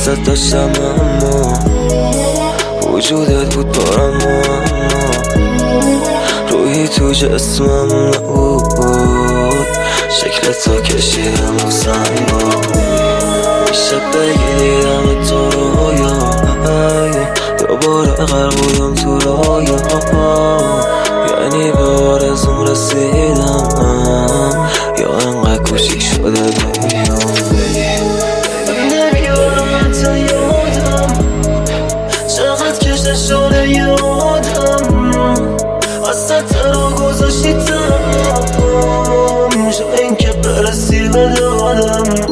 دوستت داشتم اما وجودت بود بارم اما روحی تو جسمم نبود شکلت تا کشیدم و سنگ بود شب بگیرم تو رویا دوباره غرق بودم تو رویا یعنی به آرزوم رسیدم یا انقدر کوچیک شده دنیا نمیارم حتی یادم چقدر کشته شده یادم اصلا ترا گذاشتی تنم شو این که برسی به دادم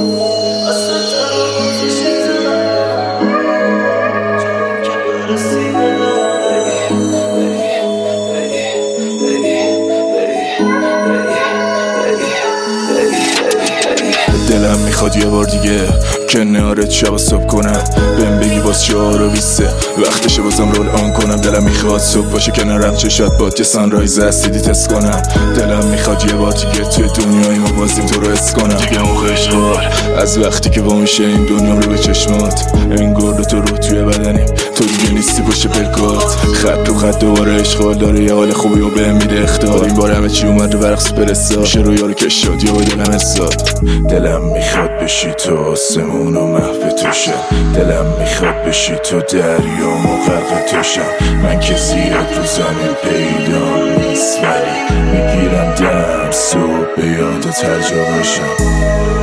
دلم میخواد یه بار دیگه کنارت شب صبح کنم بهم بگی باز 4:20 وقتشه بازم رول آن کنم دلم میخواد صبح باشه کنارم چشات باد که سانرایز هستی تست کنم دلم میخواد یه بار دیگه توی دنیای ما بازیم تو رو حس کنم دیگه موقع اشغال از وقتی که با میشه این دنیام رو به چشمات انگار تو رو توی بدنیم تو دیگه نیستی باشه پلکات خط رو خط دوباره اشغال داره یه حال خوبی و بهم میده اختار این بار همه چی اومد رو برقص پرستا میشه رو یارو کشاد یا با دلم حساد دلم میخواد بشی تو آسمون و محو تو شم دلم میخواد بشی تو دریا و غرق تو شم من که زیاد رو زمین پیدا نیست ولی میگیرم دم صبح به یادت هر جا باشم